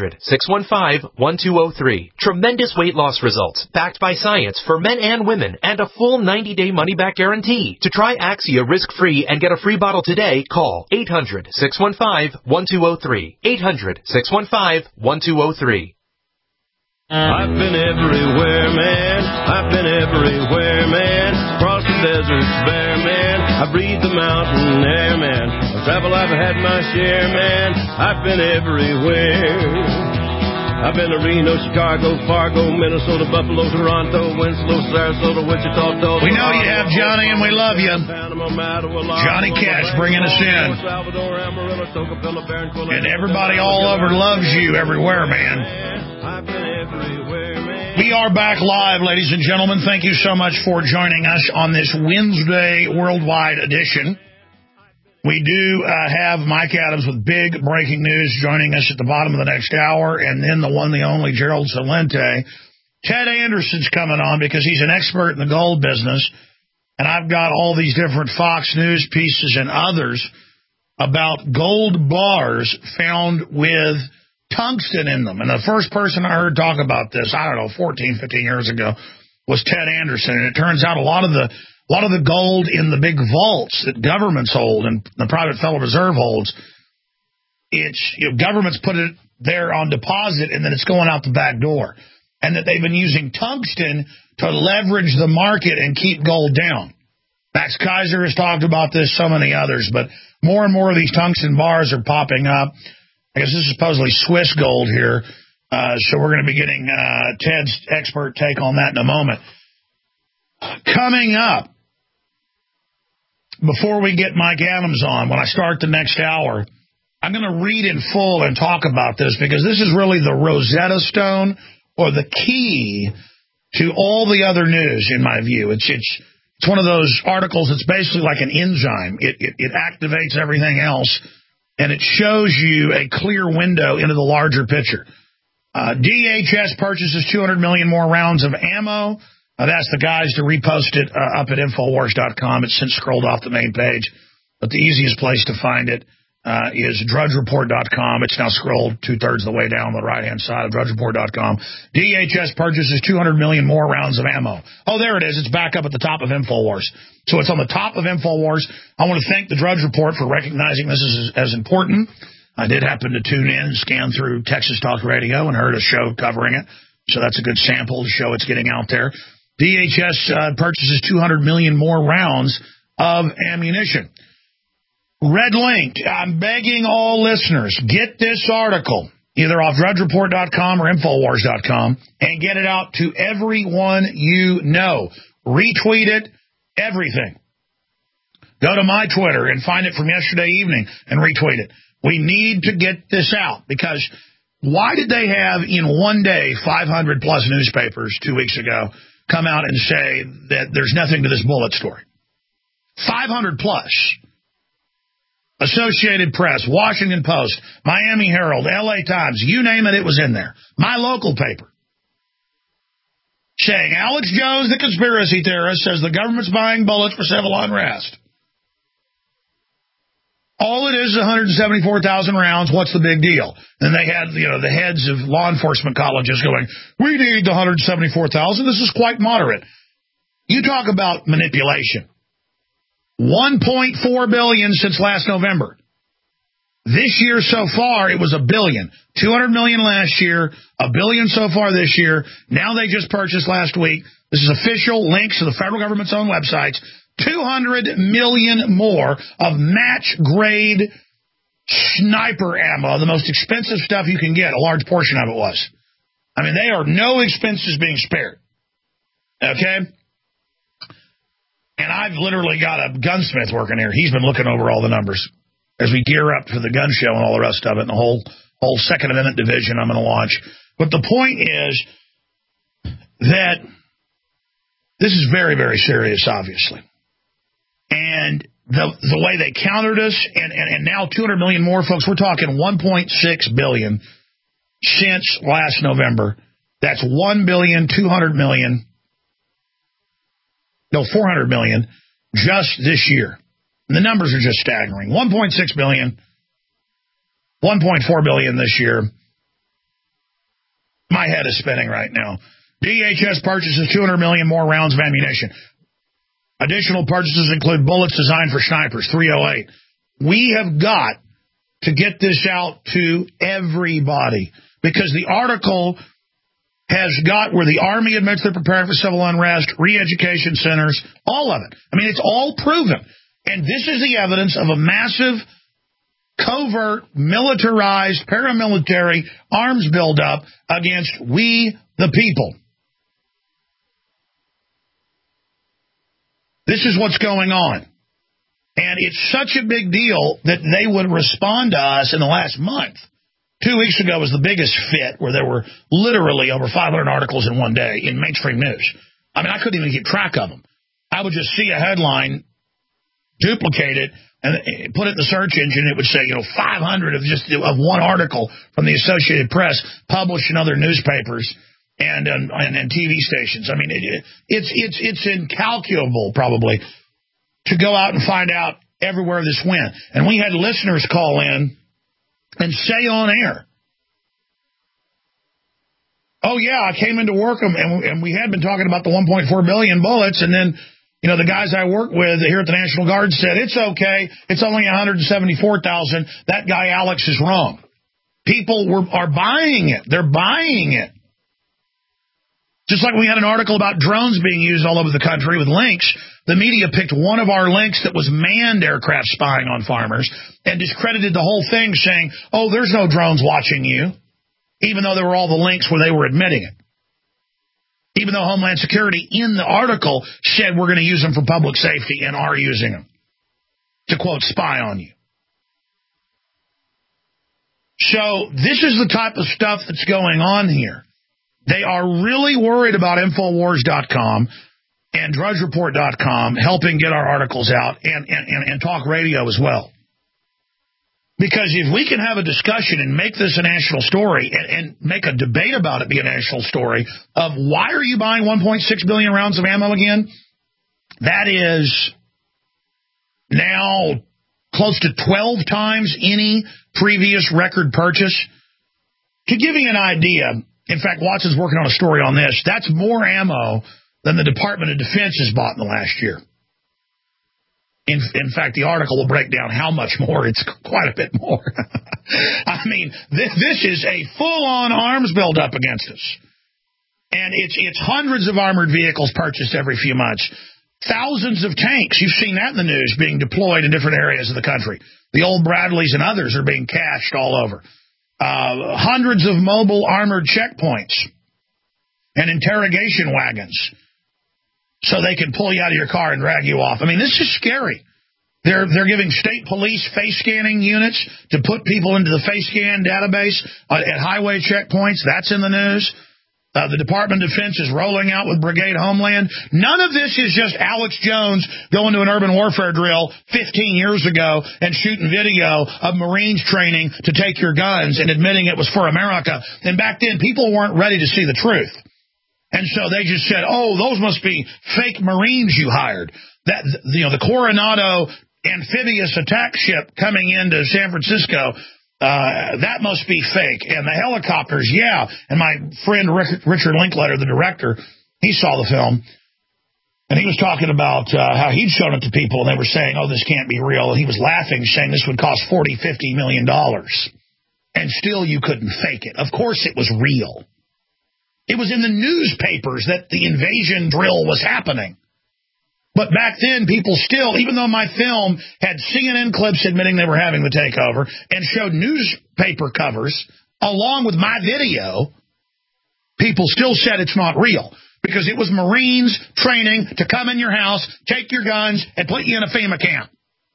800-615-1203. Tremendous weight loss results backed by science for men and women and a full 90-day money-back guarantee. To try Axia risk-free and get a free bottle today, call 800-615-1203. 800-615-1203. I've been everywhere, man. I've been everywhere, man. Across the deserts bare, man. I breathe the mountain air, man. I travel, I've had my share, man. I've been everywhere. I've been to Reno, Chicago, Fargo, Minnesota, Buffalo, Toronto, Winslow, Sarasota, Wichita, Tulsa. We know you have, Johnny, and we love you. Johnny Cash bringing us in. And everybody all over loves you everywhere, man. We are back live, ladies and gentlemen. Thank you so much for joining us on this Wednesday Worldwide edition. We do have Mike Adams with big breaking news joining us at the bottom of the next hour, and then the one, the only Gerald Celente. Ted Anderson's coming on because he's an expert in the gold business, and I've got all these different Fox News pieces and others about gold bars found with tungsten in them. And the first person I heard talk about this, I don't know, 14, 15 years ago, was Ted Anderson. And it turns out a lot of the gold in the big vaults that governments hold and the private Federal Reserve holds, governments put it there on deposit and then it's going out the back door. And that they've been using tungsten to leverage the market and keep gold down. Max Kaiser has talked about this, so many others, but more and more of these tungsten bars are popping up. I guess this is supposedly Swiss gold here, so we're going to be getting Ted's expert take on that in a moment. Coming up, before we get Mike Adams on, when I start the next hour, I'm going to read in full and talk about this because this is really the Rosetta Stone or the key to all the other news, in my view. It's It's one of those articles that's basically like an enzyme. It activates everything else, and it shows you a clear window into the larger picture. DHS purchases 200 million more rounds of ammo. I've asked the guys to repost it up at Infowars.com. It's since scrolled off the main page, but the easiest place to find it is DrudgeReport.com. It's now scrolled 2/3 of the way down the right-hand side of DrudgeReport.com. DHS purchases 200 million more rounds of ammo. Oh, there it is. It's back up at the top of Infowars. So it's on the top of Infowars. I want to thank the Drudge Report for recognizing this as important. I did happen to tune in and scan through Texas Talk Radio and heard a show covering it. So that's a good sample to show it's getting out there. DHS purchases 200 million more rounds of ammunition. Red link. I'm begging all listeners, get this article either off DrudgeReport.com or Infowars.com and get it out to everyone you know. Retweet it, everything. Go to my Twitter and find it from yesterday evening and retweet it. We need to get this out because why did they have in one day 500 plus newspapers 2 weeks ago come out and say that there's nothing to this bullet story? 500 plus. Associated Press, Washington Post, Miami Herald, LA Times, you name it, it was in there. My local paper. Saying Alex Jones, the conspiracy theorist, says the government's buying bullets for civil unrest. All it is 174,000 rounds. What's the big deal? And they had, the heads of law enforcement colleges going, we need the 174,000. This is quite moderate. You talk about manipulation. $1.4 billion since last November. This year so far, it was $1 billion. $200 million last year, $1 billion so far this year. Now they just purchased last week. This is official links to the federal government's own websites. 200 million more of match-grade sniper ammo, the most expensive stuff you can get. A large portion of it was. I mean, they are no expenses being spared. Okay? And I've literally got a gunsmith working here. He's been looking over all the numbers as we gear up for the gun show and all the rest of it, and the whole Second Amendment division I'm going to launch. But the point is that this is very, very serious, obviously. And the way they countered us, and now 200 million more, folks, we're talking 1.6 billion since last November. That's 1,200 million. No, 400 million just this year. And the numbers are just staggering. 1.6 billion, 1.4 billion this year. My head is spinning right now. DHS purchases 200 million more rounds of ammunition. Additional purchases include bullets designed for snipers, 308. We have got to get this out to everybody because the article has got where the Army admits they're preparing for civil unrest, re-education centers, all of it. I mean, it's all proven. And this is the evidence of a massive, covert, militarized, paramilitary arms buildup against we, the people. This is what's going on. And it's such a big deal that they would respond to us in the last month. 2 weeks ago was the biggest fit where there were literally over 500 articles in one day in mainstream news. I mean, I couldn't even keep track of them. I would just see a headline, duplicate it, and put it in the search engine. It would say, 500 of one article from the Associated Press published in other newspapers and TV stations. I mean, it's incalculable probably to go out and find out everywhere this went. And we had listeners call in and say on air, oh, yeah, I came into work and we had been talking about the 1.4 billion bullets. And then, the guys I work with here at the National Guard said, it's okay. It's only 174,000. That guy, Alex, is wrong. People are buying it. They're buying it. Just like we had an article about drones being used all over the country with links, the media picked one of our links that was manned aircraft spying on farmers and discredited the whole thing saying, oh, there's no drones watching you, even though there were all the links where they were admitting it. Even though Homeland Security in the article said we're going to use them for public safety and are using them to, quote, spy on you. So this is the type of stuff that's going on here. They are really worried about Infowars.com. and DrudgeReport.com helping get our articles out and talk radio as well. Because if we can have a discussion and make this a national story and make a debate about it be a national story of why are you buying 1.6 billion rounds of ammo again, that is now close to 12 times any previous record purchase. To give you an idea, in fact, Watson's working on a story on this, that's more ammo than the Department of Defense has bought in the last year. In fact, the article will break down how much more. It's quite a bit more. I mean, this is a full-on arms buildup against us. And it's hundreds of armored vehicles purchased every few months. Thousands of tanks, you've seen that in the news, being deployed in different areas of the country. The old Bradleys and others are being cached all over. Hundreds of mobile armored checkpoints and interrogation wagons so they can pull you out of your car and drag you off. I mean, this is scary. They're giving state police face scanning units to put people into the face scan database at highway checkpoints. That's in the news. The Department of Defense is rolling out with Brigade Homeland. None of this is just Alex Jones going to an urban warfare drill 15 years ago and shooting video of Marines training to take your guns and admitting it was for America. And back then, people weren't ready to see the truth. And so they just said, oh, those must be fake Marines you hired. That, the Coronado amphibious attack ship coming into San Francisco, that must be fake. And the helicopters, yeah. And my friend Richard Linklater, the director, he saw the film. And he was talking about how he'd shown it to people, and they were saying, oh, this can't be real. And he was laughing, saying this would cost $40, $50 million. And still you couldn't fake it. Of course it was real. It was in the newspapers that the invasion drill was happening. But back then, people still, even though my film had CNN clips admitting they were having the takeover and showed newspaper covers along with my video, people still said it's not real because it was Marines training to come in your house, take your guns, and put you in a FEMA camp.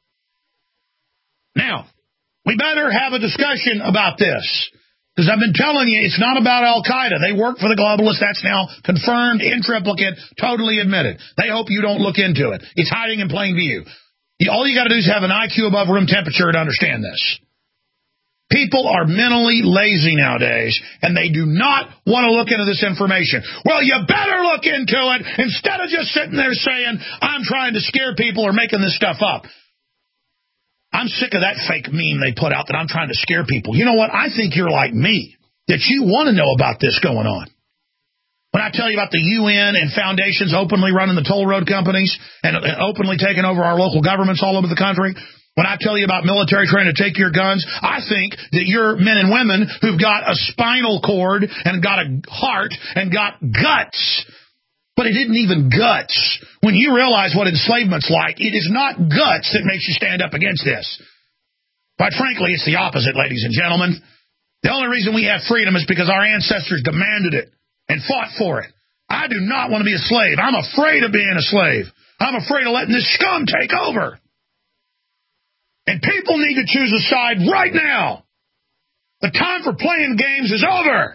Now, we better have a discussion about this. Because I've been telling you, it's not about Al-Qaeda. They work for the globalists. That's now confirmed, in triplicate, totally admitted. They hope you don't look into it. It's hiding in plain view. All you got to do is have an IQ above room temperature to understand this. People are mentally lazy nowadays, and they do not want to look into this information. Well, you better look into it instead of just sitting there saying, I'm trying to scare people or making this stuff up. I'm sick of that fake meme they put out that I'm trying to scare people. You know what? I think you're like me, that you want to know about this going on. When I tell you about the UN and foundations openly running the toll road companies and openly taking over our local governments all over the country, when I tell you about military trying to take your guns, I think that you're men and women who've got a spinal cord and got a heart and got guts. But it isn't even guts. When you realize what enslavement's like, it is not guts that makes you stand up against this. Quite frankly, it's the opposite, ladies and gentlemen. The only reason we have freedom is because our ancestors demanded it and fought for it. I do not want to be a slave. I'm afraid of being a slave. I'm afraid of letting this scum take over. And people need to choose a side right now. The time for playing games is over.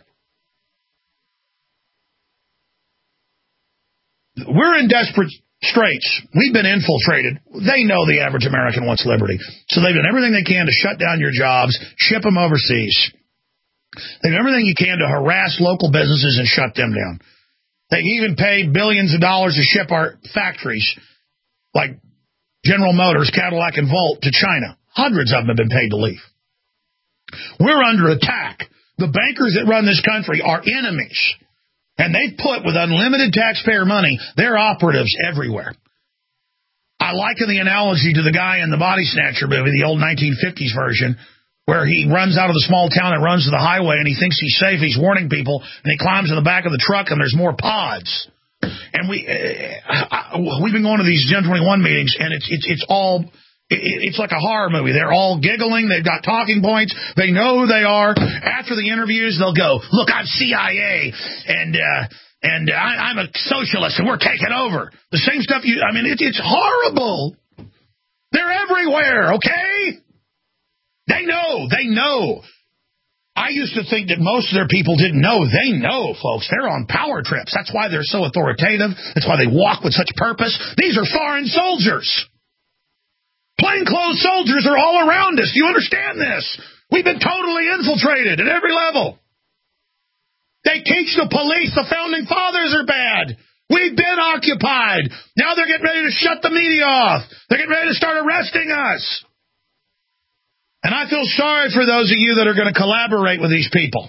We're in desperate straits. We've been infiltrated. They know the average American wants liberty. So they've done everything they can to shut down your jobs, ship them overseas. They've done everything you can to harass local businesses and shut them down. They even paid billions of dollars to ship our factories, like General Motors, Cadillac, and Volt, to China. Hundreds of them have been paid to leave. We're under attack. The bankers that run this country are enemies. And they've put, with unlimited taxpayer money, their operatives everywhere. I liken the analogy to the guy in the Body Snatcher movie, the old 1950s version, where he runs out of the small town and runs to the highway, and he thinks he's safe. He's warning people, and he climbs in the back of the truck, and there's more pods. And we've been going to these Gen 21 meetings, and it's all... It's like a horror movie. They're all giggling. They've got talking points. They know who they are. After the interviews, they'll go, look, I'm CIA, and I'm a socialist, and we're taking over. The same stuff it's horrible. They're everywhere, okay? They know. I used to think that most of their people didn't know. They know, folks. They're on power trips. That's why they're so authoritative. That's why they walk with such purpose. These are foreign soldiers. Plainclothes soldiers are all around us. Do you understand this? We've been totally infiltrated at every level. They teach the police the Founding Fathers are bad. We've been occupied. Now they're getting ready to shut the media off. They're getting ready to start arresting us. And I feel sorry for those of you that are going to collaborate with these people.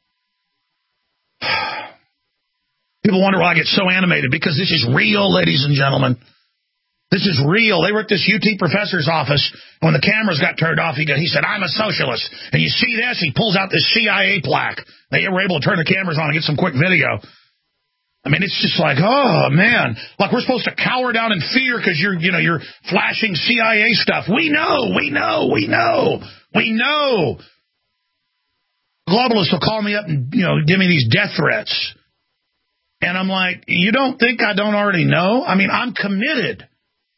People wonder why I get so animated, because this is real, ladies and gentlemen. This is real. They were at this UT professor's office, and when the cameras got turned off, he said, I'm a socialist. And you see this? He pulls out this CIA plaque. They were able to turn the cameras on and get some quick video. I mean, it's just like, oh, man. Like we're supposed to cower down in fear because you're flashing CIA stuff. We know. Globalists will call me up and, give me these death threats. And I'm like, you don't think I don't already know? I mean, I'm committed.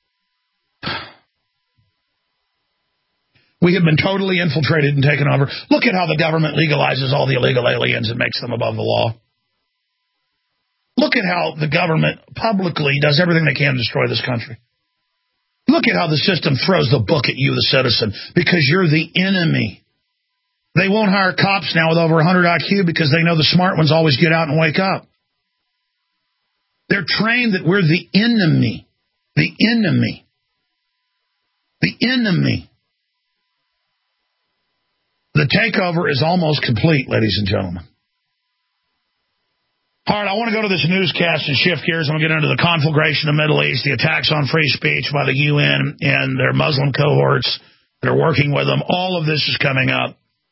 We have been totally infiltrated and taken over. Look at how the government legalizes all the illegal aliens and makes them above the law. Look at how the government publicly does everything they can to destroy this country. Look at how the system throws the book at you, the citizen, because you're the enemy. They won't hire cops now with over 100 IQ because they know the smart ones always get out and wake up. They're trained that we're the enemy. The enemy. The enemy. The takeover is almost complete, ladies and gentlemen. All right, I want to go to this newscast and shift gears. I'm going to get into the conflagration of the Middle East, the attacks on free speech by the UN and their Muslim cohorts that are working with them. All of this is coming up.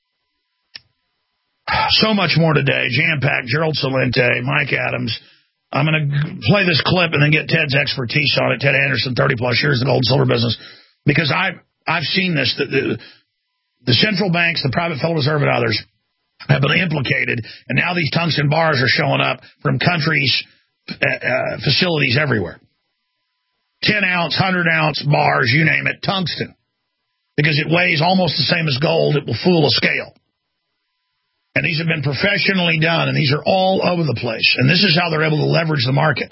So much more today. Jam-packed. Gerald Celente, Mike Adams. I'm going to play this clip and then get Ted's expertise on it. Ted Anderson, 30-plus years in the gold and silver business. Because I've seen this. The central banks, the private Federal Reserve, and others have been implicated, and now these tungsten bars are showing up from countries, facilities everywhere. 10-ounce, 100-ounce bars, you name it, tungsten. Because it weighs almost the same as gold, it will fool a scale. And these have been professionally done, and these are all over the place. And this is how they're able to leverage the market.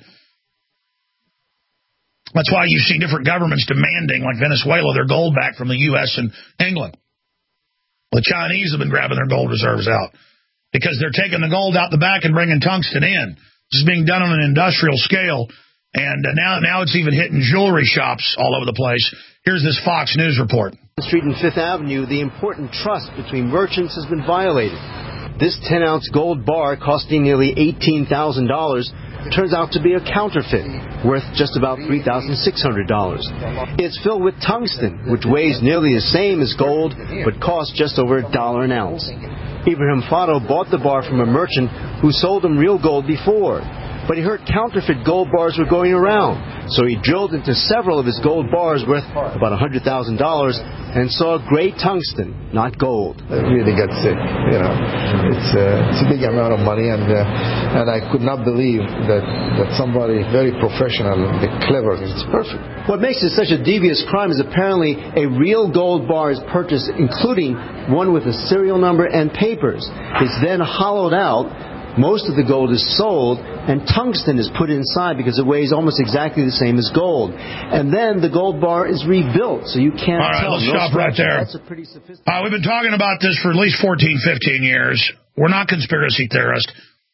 That's why you see different governments demanding, like Venezuela, their gold back from the U.S. and England. The Chinese have been grabbing their gold reserves out because they're taking the gold out the back and bringing tungsten in. This is being done on an industrial scale, and now it's even hitting jewelry shops all over the place. Here's this Fox News report. Street and Fifth Avenue, the important trust between merchants has been violated. This 10-ounce gold bar costing nearly $18,000 turns out to be a counterfeit, worth just about $3,600. It's filled with tungsten, which weighs nearly the same as gold, but costs just over $1 an ounce. Ibrahim Fado bought the bar from a merchant who sold him real gold before, but he heard counterfeit gold bars were going around, so he drilled into several of his gold bars worth about $100,000 and saw gray tungsten, not gold. I really got sick. It's a big amount of money, and I could not believe that somebody very professional, clever, it's perfect. What makes it such a devious crime is apparently a real gold bar is purchased, including one with a serial number and papers. It's then hollowed out. Most of the gold is sold, and tungsten is put inside because it weighs almost exactly the same as gold. And then the gold bar is rebuilt, so you can't tell. All right, let's stop right there. That's a pretty sophisticated... We've been talking about this for at least 14, 15 years. We're not conspiracy theorists.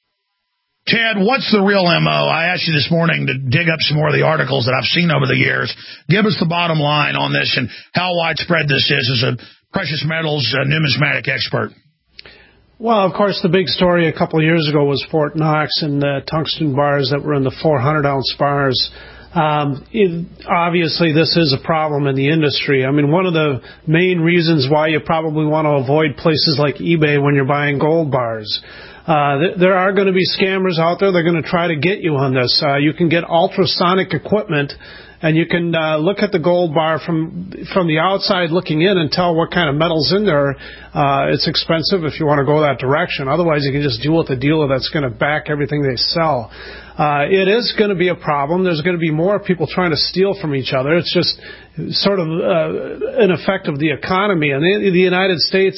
Ted, what's the real MO? I asked you this morning to dig up some more of the articles that I've seen over the years. Give us the bottom line on this and how widespread this is as a precious metals numismatic expert. Well, of course, the big story a couple of years ago was Fort Knox and the tungsten bars that were in the 400-ounce bars. Obviously, this is a problem in the industry. I mean, one of the main reasons why you probably want to avoid places like eBay when you're buying gold bars. There are going to be scammers out there. They're going to try to get you on this. You can get ultrasonic equipment, and you can look at the gold bar from the outside looking in and tell what kind of metal's in there. It's expensive if you want to go that direction. Otherwise, you can just deal with a dealer that's going to back everything they sell. It is going to be a problem. There's going to be more people trying to steal from each other. It's just sort of an effect of the economy. And the United States,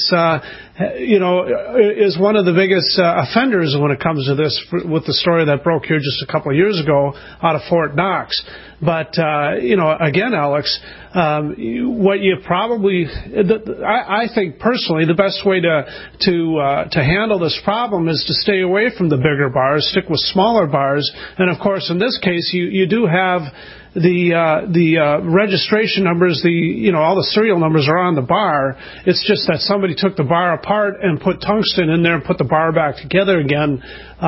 is one of the biggest offenders when it comes to this, with the story that broke here just a couple of years ago out of Fort Knox. But, again, Alex, what you probably, I think personally, the best way to handle this problem is to stay away from the bigger bars, stick with smaller bars. And, of course, in this case, you do have the registration numbers, all the serial numbers are on the bar. It's just that somebody took the bar apart and put tungsten in there and put the bar back together again.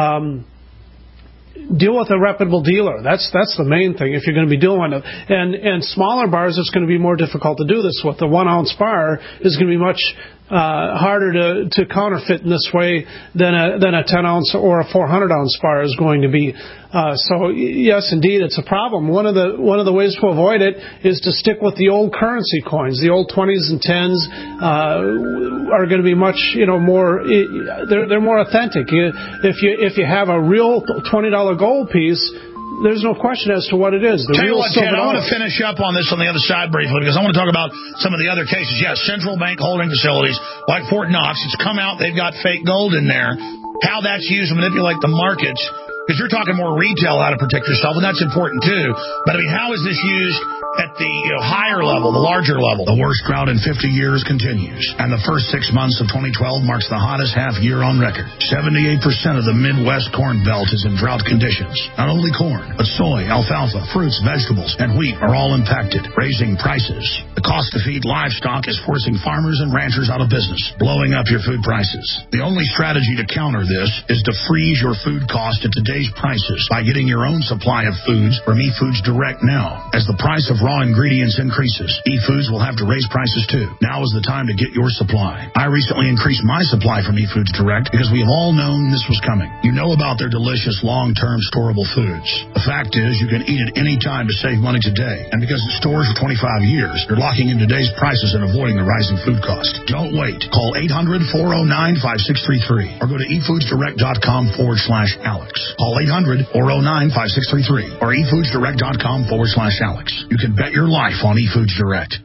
Deal with a reputable dealer. That's the main thing if you're going to be doing it. And smaller bars, it's going to be more difficult to do this with. The 1 ounce bar is going to be much harder to counterfeit in this way than a 10 ounce or a 400 ounce bar is going to be. So yes, indeed, it's a problem. One of the ways to avoid it is to stick with the old currency coins. The old 20s and 10s are going to be much, more. They're more authentic. If you have a real $20 gold piece, there's no question as to what it is. Tell you what, Ted, I want to finish up on this on the other side briefly because I want to talk about some of the other cases. Yes, central bank holding facilities like Fort Knox. It's come out. They've got fake gold in there. How that's used to manipulate the markets. Because you're talking more retail, how to protect yourself, and that's important too. But I mean, how is this used at the higher level, the larger level? The worst drought in 50 years continues, and the first 6 months of 2012 marks the hottest half year on record. 78% of the Midwest corn belt is in drought conditions. Not only corn, but soy, alfalfa, fruits, vegetables, and wheat are all impacted, raising prices. The cost to feed livestock is forcing farmers and ranchers out of business, blowing up your food prices. The only strategy to counter this is to freeze your food cost at today's prices by getting your own supply of foods from eFoods Direct now. As the price of raw ingredients increases, eFoods will have to raise prices too. Now is the time to get your supply. I recently increased my supply from eFoods Direct because we have all known this was coming. You know about their delicious long-term storable foods. The fact is you can eat it any time to save money today. And because it stores for 25 years, you're locking in today's prices and avoiding the rising food cost. Don't wait. Call 800-409-5633 or go to efoodsdirect.com/Alex. Call 800-409-5633 or efoodsdirect.com/Alex. You can bet your life on eFoods Direct.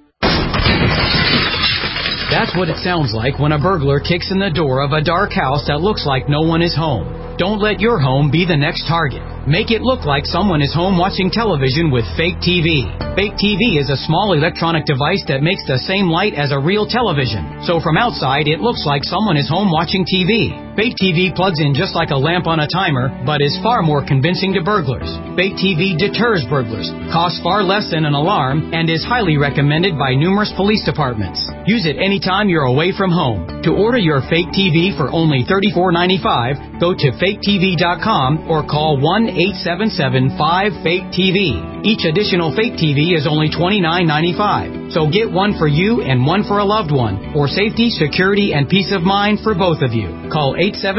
That's what it sounds like when a burglar kicks in the door of a dark house that looks like no one is home. Don't let your home be the next target. Make it look like someone is home watching television with fake TV. Fake TV is a small electronic device that makes the same light as a real television. So from outside, it looks like someone is home watching TV. Fake TV plugs in just like a lamp on a timer, but is far more convincing to burglars. Fake TV deters burglars, costs far less than an alarm, and is highly recommended by numerous police departments. Use it anytime you're away from home. To order your fake TV for only $34.95, go to faketv.com or call 1-877-5-FAKE-TV. Each additional fake TV is only $29.95. So get one for you and one for a loved one, for safety, security, and peace of mind for both of you. Call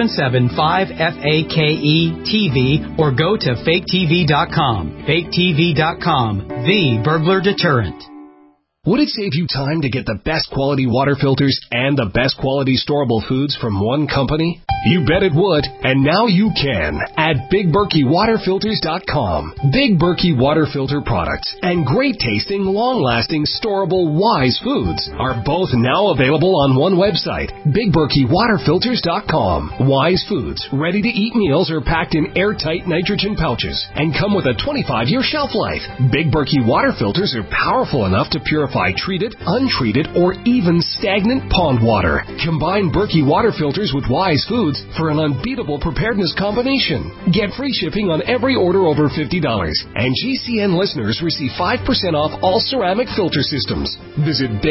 877-5-FAKE-TV or go to faketv.com. Faketv.com, the burglar deterrent. Would it save you time to get the best quality water filters and the best quality storable foods from one company? You bet it would, and now you can at BigBerkeyWaterFilters.com. Big Berkey Water Filter products and great tasting, long-lasting, storable Wise foods are both now available on one website, BigBerkeyWaterFilters.com. Wise foods, ready-to-eat meals are packed in airtight nitrogen pouches and come with a 25-year shelf life. Big Berkey Water Filters are powerful enough to purify treated, untreated, or even stagnant pond water. Combine Berkey Water Filters with Wise foods for an unbeatable preparedness combination. Get free shipping on every order over $50, and GCN listeners receive 5% off all ceramic filter systems. Visit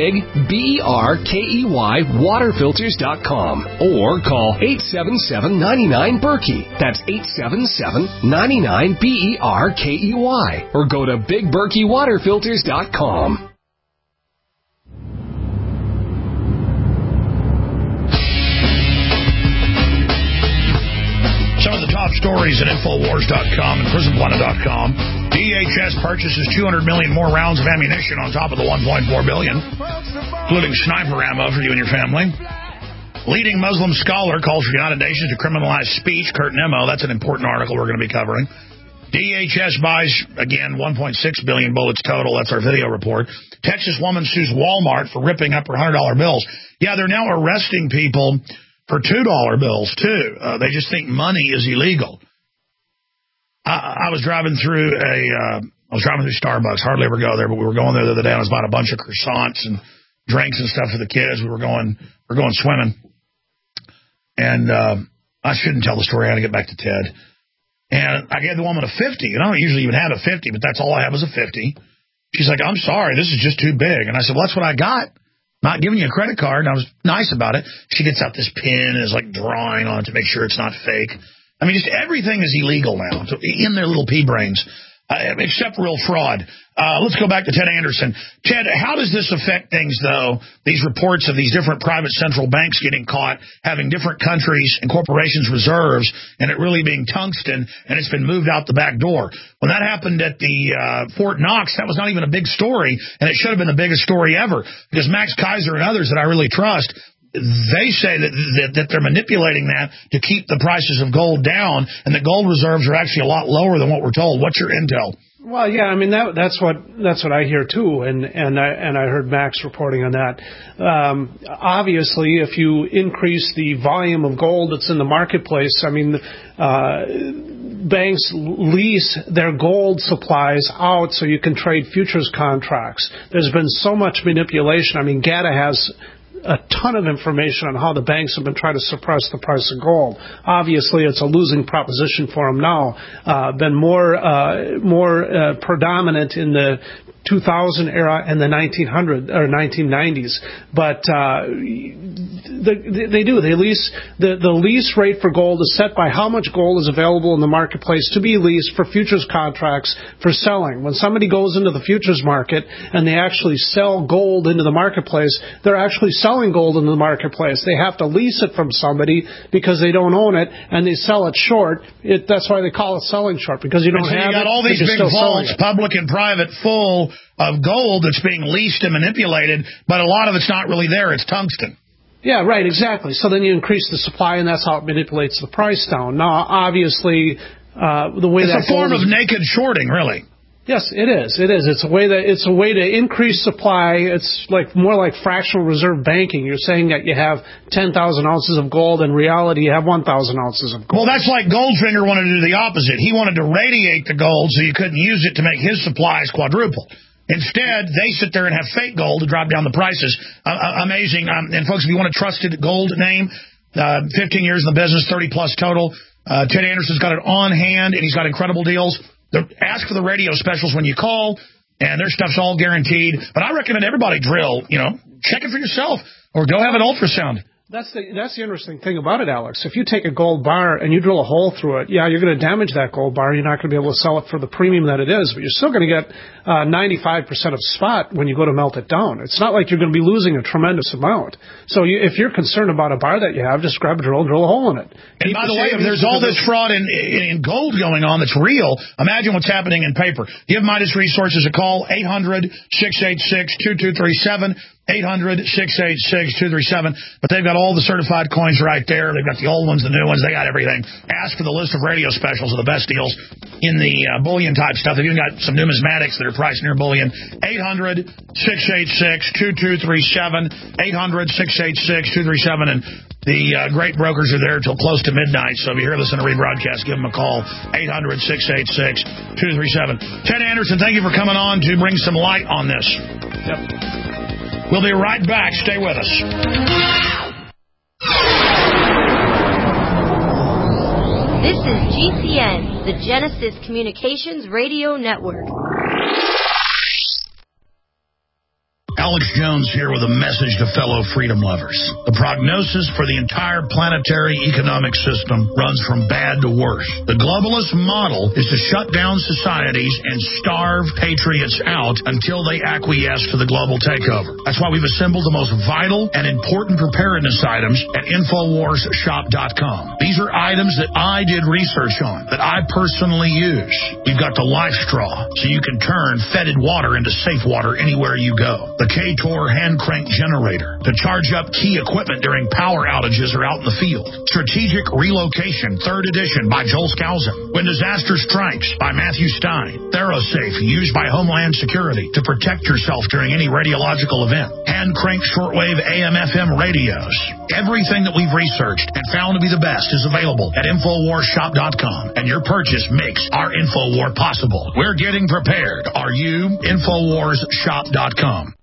BigBerkeyWaterFilters.com or call 877-99-BERKEY. That's 877-99-BERKEY, or go to BigBerkeyWaterFilters.com. Some of the top stories at Infowars.com and PrisonPlanet.com. DHS purchases 200 million more rounds of ammunition on top of the 1.4 billion, including sniper ammo for you and your family. Leading Muslim scholar calls for United Nations to criminalize speech. Kurt Nemo, that's an important article we're going to be covering. DHS buys, again, 1.6 billion bullets total. That's our video report. Texas woman sues Walmart for ripping up her $100 bills. Yeah, they're now arresting people for $2 bills, too. They just think money is illegal. I was driving through Starbucks. Hardly ever go there, but we were going there the other day. I was buying a bunch of croissants and drinks and stuff for the kids. We're going swimming. And I shouldn't tell the story. I had to get back to Ted. And I gave the woman a 50. And I don't usually even have a 50, but that's all I have is a 50. She's like, I'm sorry, this is just too big. And I said, well, that's what I got. Not giving you a credit card. And I was nice about it. She gets out this pen and is like drawing on it to make sure it's not fake. I mean, just everything is illegal now in their little pea brains, except real fraud. Let's go back to Ted Anderson. Ted, how does this affect things, though, these reports of these different private central banks getting caught, having different countries and corporations' reserves, and it really being tungsten, and it's been moved out the back door? When that happened at the Fort Knox, that was not even a big story, and it should have been the biggest story ever, because Max Kaiser and others that I really trust, they say that they're manipulating that to keep the prices of gold down, and the gold reserves are actually a lot lower than what we're told. What's your intel? Well, yeah, I mean that's what I hear too, and I heard Max reporting on that. Obviously, if you increase the volume of gold that's in the marketplace, I mean, banks lease their gold supplies out so you can trade futures contracts. There's been so much manipulation. I mean, GATA has a ton of information on how the banks have been trying to suppress the price of gold. Obviously, it's a losing proposition for them now. Been more predominant in the 2000 era and the 1990s, but they lease the lease rate for gold is set by how much gold is available in the marketplace to be leased for futures contracts for selling. When somebody goes into the futures market and they actually sell gold into the marketplace, they're actually selling gold into the marketplace. They have to lease it from somebody because they don't own it, and they sell it short. That's why they call it selling short, because you don't have it. You got all these big vaults, public and private, full of gold that's being leased and manipulated, but a lot of it's not really there. It's tungsten. Yeah, right, exactly. So then you increase the supply, and that's how it manipulates the price down. Now, obviously, the way it's a form of naked shorting, really. Yes, it is. It is. It's a way to increase supply. It's more like fractional reserve banking. You're saying that you have 10,000 ounces of gold. In reality, you have 1,000 ounces of gold. Well, that's like Goldfinger wanted to do the opposite. He wanted to radiate the gold so you couldn't use it to make his supplies quadruple. Instead, they sit there and have fake gold to drop down the prices. Amazing. And folks, if you want a trusted gold name, 15 years in the business, 30-plus total. Ted Anderson's got it on hand, and he's got incredible deals. Ask for the radio specials when you call, and their stuff's all guaranteed. But I recommend everybody drill, check it for yourself, or go have an ultrasound. That's the interesting thing about it, Alex. If you take a gold bar and you drill a hole through it, yeah, you're going to damage that gold bar. You're not going to be able to sell it for the premium that it is, but you're still going to get 95% of spot when you go to melt it down. It's not like you're going to be losing a tremendous amount. So if you're concerned about a bar that you have, just grab a drill and drill a hole in it. And by the way, if there's all this fraud in gold going on that's real, imagine what's happening in paper. Give Midas Resources a call, 800-686-2237. 800-686-2237. But they've got all the certified coins right there. They've got the old ones, the new ones. They got everything. Ask for the list of radio specials of the best deals in the bullion-type stuff. They've even got some numismatics that are priced near bullion. 800-686-2237. 800-686-2237. And the great brokers are there till close to midnight. So if you hear this in a rebroadcast, give them a call. 800-686-2237. Ted Anderson, thank you for coming on to bring some light on this. Yep. We'll be right back. Stay with us. This is GCN, the Genesis Communications Radio Network. Alex Jones here with a message to fellow freedom lovers. The prognosis for the entire planetary economic system runs from bad to worse. The globalist model is to shut down societies and starve patriots out until they acquiesce to the global takeover. That's why we've assembled the most vital and important preparedness items at InfoWarsShop.com. These are items that I did research on, that I personally use. We've got the Life Straw, so you can turn fetid water into safe water anywhere you go. The The K-Tor hand crank generator to charge up key equipment during power outages or out in the field. Strategic Relocation, 3rd edition by Joel Skousen. When Disaster Strikes by Matthew Stein. ThyroSafe, used by Homeland Security to protect yourself during any radiological event. Hand crank shortwave AM/FM radios. Everything that we've researched and found to be the best is available at InfoWarsShop.com, and your purchase makes our InfoWar possible. We're getting prepared. Are you? InfoWarsShop.com.